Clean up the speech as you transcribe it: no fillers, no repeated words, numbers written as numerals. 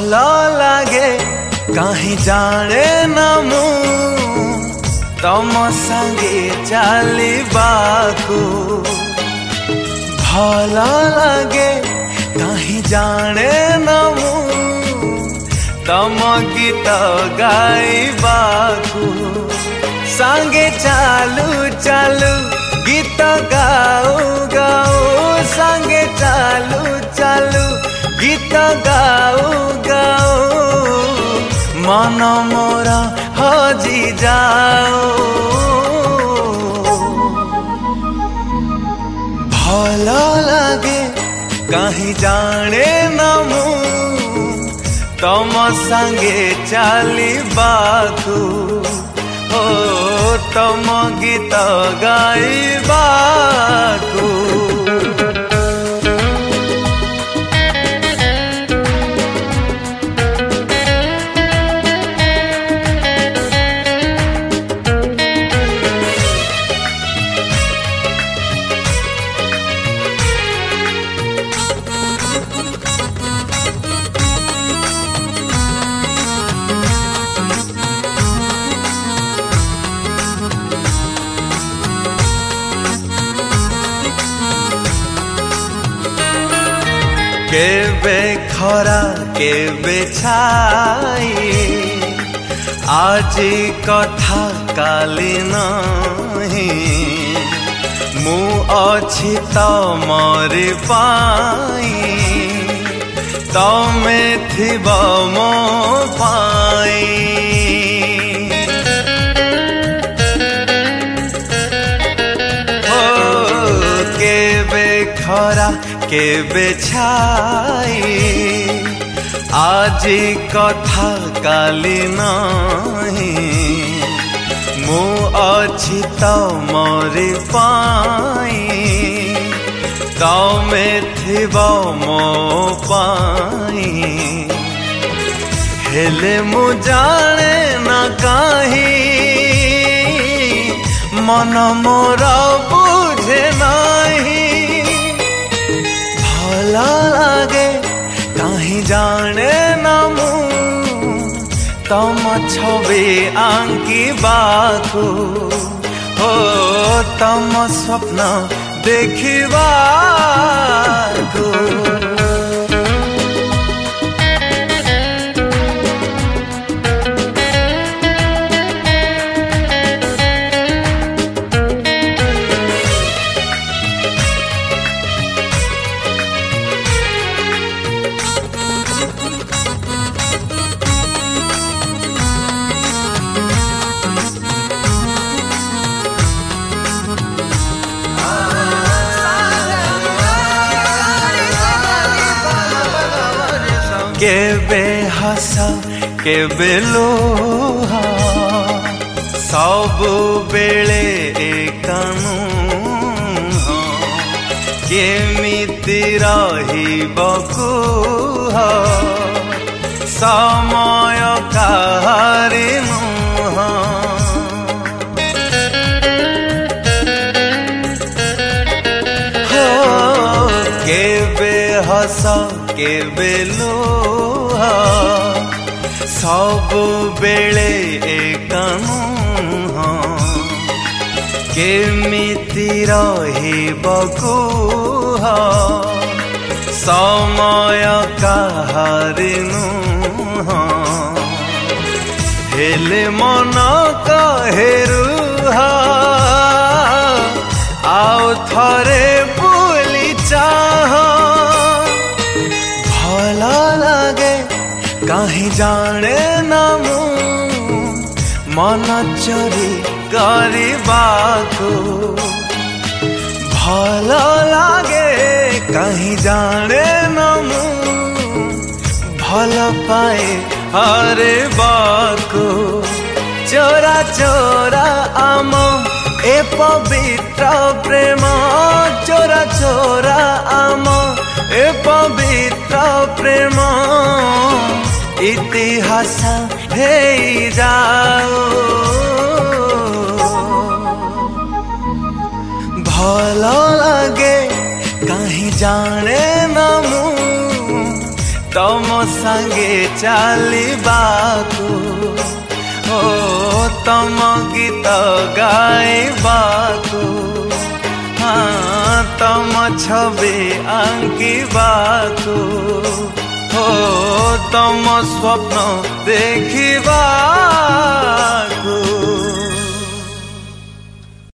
भल लागे कहीं जाने न मु तम संगे चलिबाकू भल लागे कहीं जाने न मु तम गीत गाइबाकू संगे चालू चालू गीत गाओ गाओ संगे चालू चालू गीत गाओ गाओ मन मोरा हजी जाओ भल लागे कहीं जाने न मु तम संगे चलिबाकू ओ तम गीत गाइबाकू केबे खरा केबे छाई आज कथा काली नहीं मु अछि तमरि पाई तमे थिब मो पाई ओ केबे खरा केबे छाई आज कथा काली नहीं मु अछि तमरि पाई तमे थिब मो पाई हेले मु जाने न कहीं मन मोर बुझे नहीं भल लागे कहीं जाने न मु तम छवि आंकिबाकू हो तम स्वप्न देखिबाकू केबे हस केबे लोहा सब बेले एकानु केमिति रहिबकू समय काहारि नुह हो केबे हस केबे लोहा सब बेले एकानु केमिति रहिबकू समय काहारि नुह हेले मन कहे रुहा आउ थरे बुली चाह भल लागे कहीं जाने न मु मन चोरी करबाकू भल लागे कहीं जाने न मु भल पाए हरे बाकू चोरा चोरा आम ए पवित्र प्रेम चोरा चोरा आम ए पवित्र प्रेम इतिहास हे जाओ भल लागे कहीं जाने न मु तो मो संगे चलिबाकू ओ तम गीत गाइबाकू हाँ तम छवि आंकिबाकू ओ तम स्वप्न देखिबाकू।